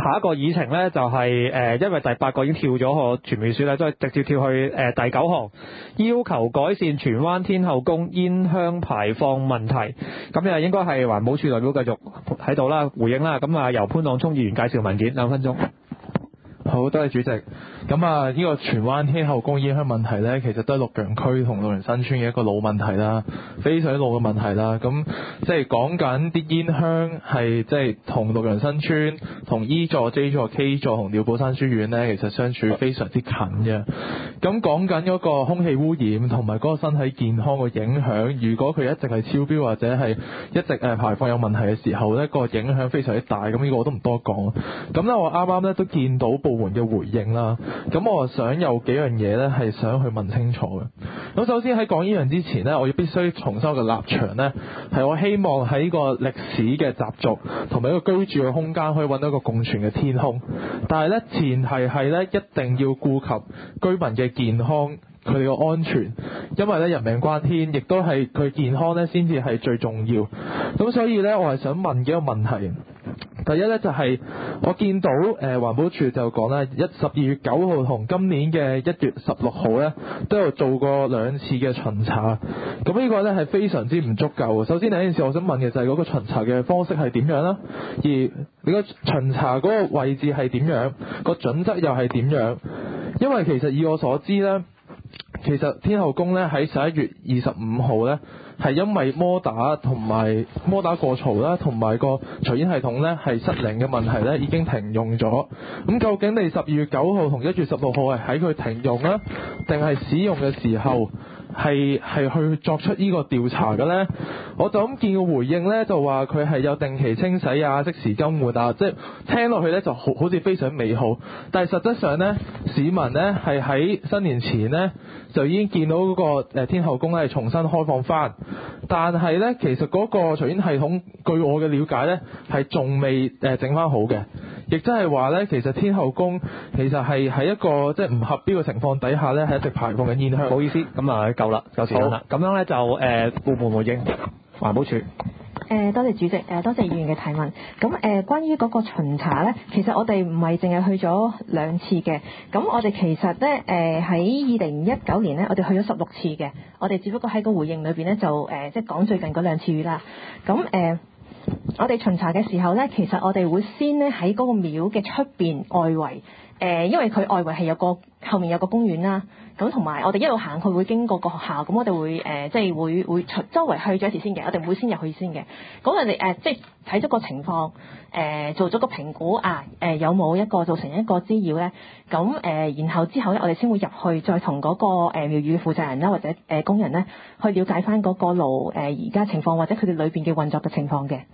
下一個議程呢，就係因為第8個已經跳咗個傳媒書咧，都係直接跳去第9項，要求改善荃灣天后宮煙香排放問題。咁應該係環保署代表繼續喺度啦，回應啦。咁由潘朗聰議員介紹文件，2分鐘。 好，多謝主席。咁呢個荃灣天后宮煙香問題呢，其實都係綠楊區同綠楊新村嘅一個老問題啦，非常老嘅問題啦。咁即係講緊啲煙香係即係同綠楊新村、同 E 座、J 座、K 座同廖寶山書院呢，其實相處非常之近嘅。咁講緊嗰個空氣污染同埋嗰個身體健康嘅影響，如果佢一直係超標或者係一直排放有問題嘅時候呢，個影響非常之大。咁呢個我都唔多講。咁呢，我啱啱呢都見到部門嘅回應啦，咁我想有幾樣嘢呢係想去問清楚嘅。咁首先喺講呢樣之前呢，我要必須重申個立場呢，係我希望喺個歷史嘅習俗同埋一個居住嘅空間可以揾到一個共存嘅天空，但係呢，前提係呢，一定要顧及居民嘅健康，佢哋嘅安全，因為呢，人命關天，亦都係佢健康呢先至係最重要。咁所以呢，我係想問幾個問題。第一呢，就係我見到環保署就講啦，12月9號同今年嘅1月16號呢，都有做過2次嘅巡查。咁呢個呢係非常之唔足夠。首先第一件事我想問嘅就係嗰個巡查嘅方式係點樣啦，而你個巡查嗰個位置係點樣，個準則又係點樣？因為其實以我所知呢，其實天后宮呢喺11月25號呢，係因為摩打過嘈啦，同埋個除煙系統呢係失靈嘅問題呢已經停用咗。咁究竟你12月9號同1月16號係喺佢停用啦，定係使用嘅時候係去作出呢個調查嘅呢？我就咁見個回應呢，就話佢係有定期清洗啊、即時更換啊，即係聽落去呢就好似非常美好。但係實質上呢，市民呢係喺新年前呢就已經見到嗰個天后宮係重新開放翻，但係呢，其實嗰個除煙系統據我嘅了解呢係仲未整翻好嘅，亦即係話呢，其實天后宮其實係喺一個即係唔合標嘅情況底下呢，係一直排放緊煙香。 唔好意思，咁夠啦，夠時間啦。咁樣呢，就部門回應環保署。 多謝主席，多謝議員嘅提問。咁關於嗰個巡查呢，其實我哋唔係淨係去咗2次嘅。咁我哋其實呢，喺2019年呢，我哋去咗16次嘅。我哋只不過喺個回應裏邊呢，就即係講最近嗰2次語啦。咁我哋巡查嘅時候呢，其實我哋會先呢喺嗰個廟嘅出邊外圍，因為佢外圍係有個後面有個公園啦。咁同埋我哋一路行去會經過個學校，咁我哋會即係會周圍去咗一次先嘅，我哋唔會先入去先嘅。咁我哋即係睇咗個情況，做咗個評估有冇一個造成一個滋擾咧？咁然後之後咧，我哋先會入去再同嗰個廟宇負責人啦，或者工人咧去了解翻嗰個爐而家情況，或者佢哋裏邊嘅運作嘅情況嘅。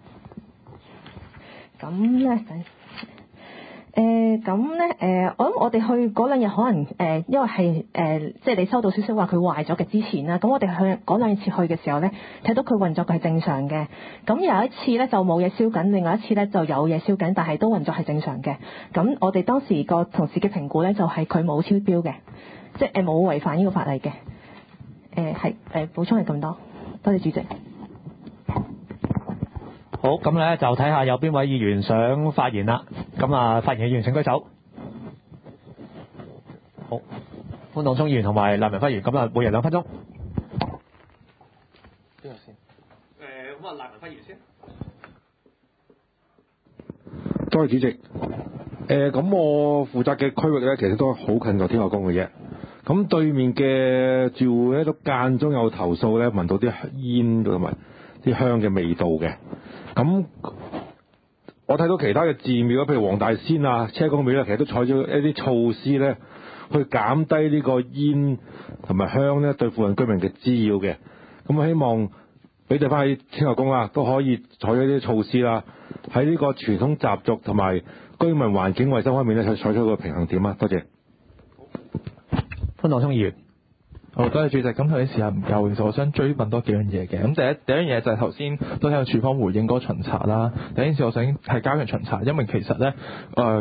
咁咧我諗我哋去嗰2日可能因為係即係你收到消息話佢壞咗嘅之前啦，咁我哋去嗰2次去嘅時候咧，睇到佢運作係正常嘅。咁有一次咧就冇嘢燒緊，另外一次咧就有嘢燒緊，但係都運作係正常嘅。咁我哋當時個同事嘅評估咧就係佢冇超標嘅，即係冇違反呢個法例嘅。補充係咁多，多謝主席。 好，咁咧就睇下有邊位議員想發言啦。咁發言嘅議員請舉手。好，潘朗聰議員同埋賴明輝議員，咁每人2分鐘。邊個先？咁賴明輝議員先。 多謝主席。咁我負責嘅區域咧，其實都好近個天后宮嘅啫。咁對面嘅住戶咧都間中有投訴咧，聞到啲煙同埋啲香嘅味道嘅。咁我睇到其他嘅寺廟，譬如黃大仙啊、車公廟咧，其實都採取一啲措施咧，去減低呢個煙同埋香咧對附近居民嘅滋擾嘅。咁我希望俾地翻喺天后宮啦，都可以採取一啲措施啦，喺呢個傳統習俗同埋居民環境衛生方面咧，採取個平衡點啊！多謝。 潘朗聰議員。 好，多謝主席。咁頭先時間唔夠，其實我想追問多幾樣嘢嘅。咁第一樣嘢就係頭先都聽到署方回應嗰個巡查啦。第一件事我想係加強巡查，因為其實咧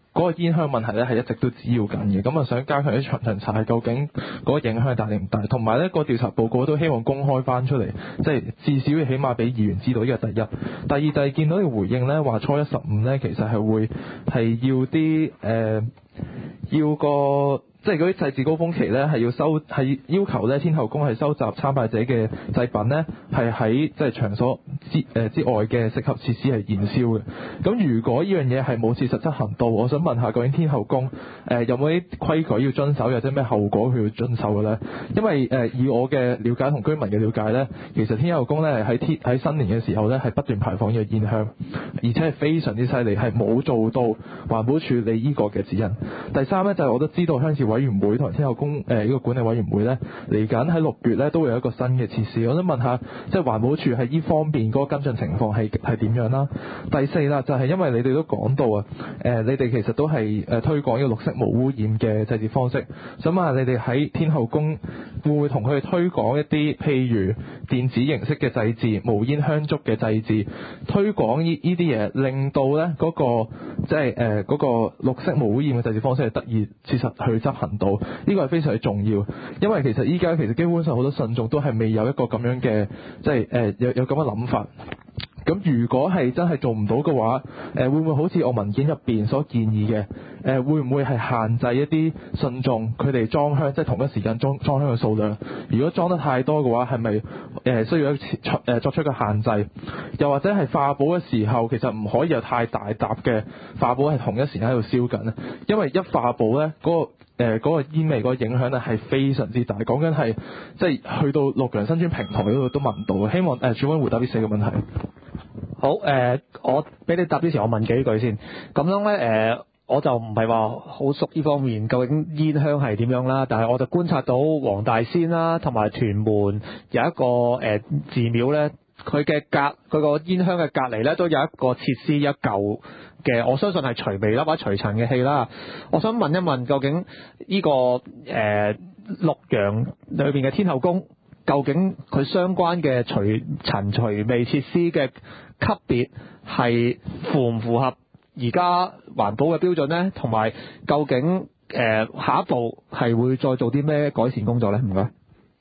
嗰個煙香問題咧係一直都滋擾緊嘅，咁啊想加強啲巡查係究竟嗰個影響大定唔大，同埋咧個調查報告都希望公開翻出嚟，即係至少要起碼俾議員知道，呢個第一。第二就係見到你回應咧話初一十五咧其實係會係要啲要個。即係嗰啲祭祀高峰期咧，係要求咧天后宮係收集參拜者嘅祭品咧，係喺即係場所之外嘅適合設施係燃燒嘅。咁如果呢樣嘢係冇切實執行到，我想問下究竟天后宮有冇啲規矩要遵守，或者咩後果佢要遵守嘅咧？因為以我嘅了解同居民嘅了解咧，其實天后宮咧喺新年嘅時候咧係不斷排放呢個煙香，而且係非常之犀利，係冇做到環保署理呢個嘅指引。第三咧就係我都知道鄉事委員會同天后宮呢個管理委員會咧嚟緊喺6月咧都會有一個新嘅設施，我想問下即係環保署喺呢方面嗰個跟進情況係點樣啦？第四啦就係因為你哋都講到啊，你哋其實都係推廣呢個綠色無污染嘅祭祀方式，想問下你哋喺天后宮會唔會同佢哋推廣一啲譬如電子形式嘅祭祀、無煙香燭嘅祭祀，推廣呢啲嘢，令到咧嗰個即係嗰個綠色無污染嘅祭祀方式係得以切實去執行到。呢個係非常之重要，因為其實依家其實基本上好多信眾都係未有一個咁樣嘅，即係有咁嘅諗法。咁如果係真係做唔到嘅話，會唔會好似我文件入邊所建議嘅，會唔會係限制一啲信眾佢哋裝香，即係同一時間裝香嘅數量？如果裝得太多嘅話，係咪需要作出一個限制？又或者係化寶嘅時候，其實唔可以有太大沓嘅化寶係同一時間喺度燒緊咧，因為一化寶咧嗰個煙味嗰個影響咧係非常之大，講緊係即係去到綠楊新村平台嗰度都聞唔到嘅。希望主委回答呢4個問題。 好，我俾你答之前，我問幾句先。咁樣咧，我就唔係話好熟呢方面，究竟煙香係點樣啦？但係我就觀察到黃大仙啦，同埋屯門有一個寺廟咧，佢個煙香嘅隔離咧，都有一個設施一嚿嘅，我相信係除味啦或者除塵嘅氣啦。我想問一問，究竟呢個綠楊裏邊嘅天后宮，究竟佢相關嘅除塵除味設施嘅級別係符唔符合而家環保嘅標準呢？同埋究竟下一步係會再做啲咩改善工作呢？唔該。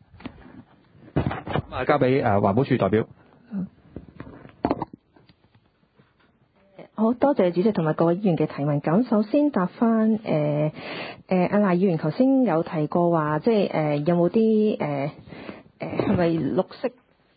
咁啊，交俾環保署代表。 好多謝主席同埋各位議員嘅提問。咁首先答翻阿賴議員頭先有提過話，即係有冇啲係咪綠色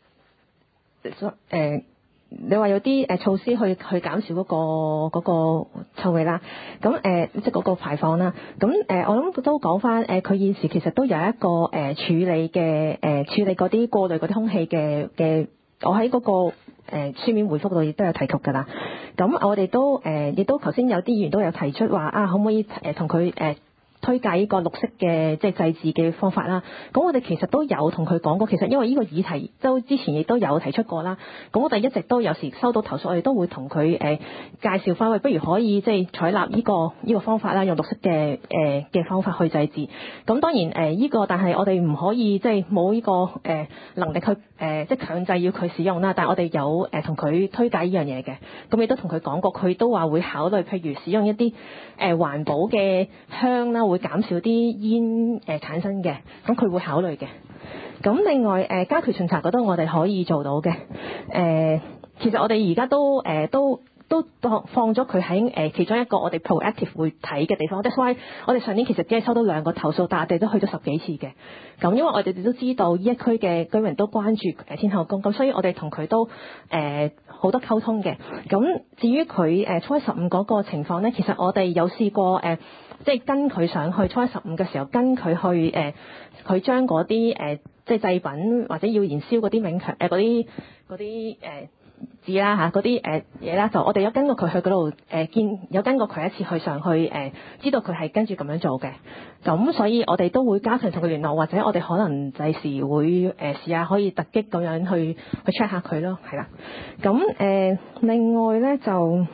你話有啲措施去減少嗰個臭味啦，咁即係嗰個排放啦。咁我諗都講翻佢現時其實都有一個處理嗰啲過濾嗰啲空氣嘅，我喺嗰個書面回覆度亦都有提及㗎啦。咁我哋都亦都頭先有啲議員都有提出話可唔可以同佢推介呢個綠色嘅即係祭祀嘅方法啦。咁我哋其實都有同佢講過，其實因為呢個議題都之前亦都有提出過啦。咁我哋一直都有時收到投訴，我哋都會同佢介紹翻，不如可以即係採納呢個方法啦，用綠色嘅方法去祭祀。咁當然呢個，但係我哋唔可以即係冇呢個能力去即係強制要佢使用啦。但係我哋有同佢推介呢樣嘢嘅。咁亦都同佢講過，佢都話會考慮，譬如使用一啲環保嘅香啦，會減少啲煙產生嘅，咁佢會考慮嘅。咁另外家居巡查嗰度我哋可以做到嘅。其實我哋而家都放咗佢喺其中一個我哋 proactive 會睇嘅地方。That's why 我哋上年其實只係收到2個投訴，但係我哋都去咗10幾次嘅。咁因為我哋都知道呢一區嘅居民都關注天后宮，咁所以我哋同佢都好多溝通嘅。咁至於佢初一15嗰個情況咧，其實我哋有試過即係跟佢上去初一15嘅時候，跟佢去佢將嗰啲即係祭品或者要燃燒嗰啲冥鏹嗰啲紙啦嚇，嗰啲嘢啦，就我哋有跟過佢去嗰度有跟過佢一次去上去知道佢係跟住咁樣做嘅。咁所以我哋都會加強同佢聯絡，或者我哋可能第時會試下可以突擊咁樣去 check 下佢咯，係啦。咁另外咧就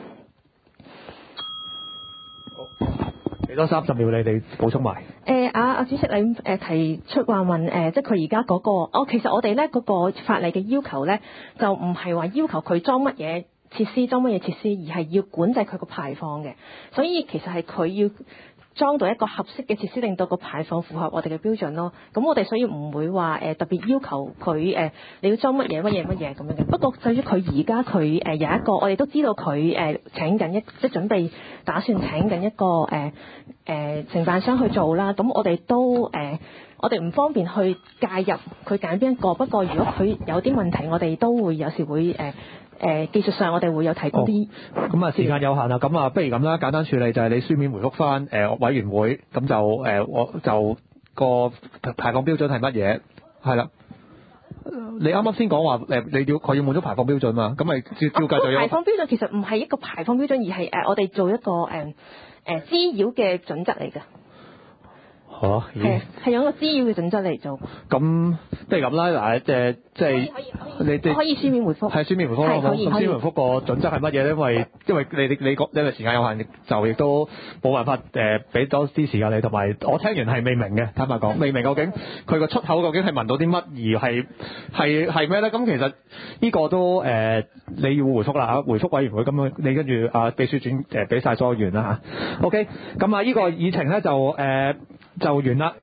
俾多30秒你哋補充埋。 主席你提出話問即係佢而家嗰個，其實我哋咧嗰個法例嘅要求咧，就唔係話要求佢裝乜嘢設施，裝乜嘢設施，而係要管制佢個排放嘅。所以其實係佢要裝到一個合適嘅設施，令到個排放符合我哋嘅標準咯。咁我哋所以唔會話特別要求佢你要裝乜嘢咁樣嘅。不過至於佢而家佢有一個，我哋都知道佢請緊即係準備打算請緊一個承辦商去做啦。咁我哋都我哋唔方便去介入佢揀邊一個。不過如果佢有啲問題，我哋都會有時會技術上我哋會有提供啲。 咁啊時間有限啦，咁啊不如咁啦，簡單處理就係你書面回覆翻委員會，咁就我就個排放標準係乜嘢？係啦。你啱啱先講話佢要滿足排放標準嘛？咁咪照計就有。 排放標準其實唔係一個排放標準，而係我哋做一個滋擾嘅準則嚟㗎。係用一個滋擾嘅準則嚟做。咁不如咁啦，嗱即係你可以書面回覆。 係書面回覆咯，咁書面回覆個準則係乜嘢咧？因為你因為時間有限，就亦都冇辦法俾多啲時間你，同埋我聽完係未明嘅，坦白講未明究竟佢個出口究竟係聞到啲乜，而係咩咧？咁其實呢個都你要回覆啦嚇，回覆委員會咁樣，你跟住秘書轉俾晒所有員啦嚇。OK，咁呢個議程咧就完啦。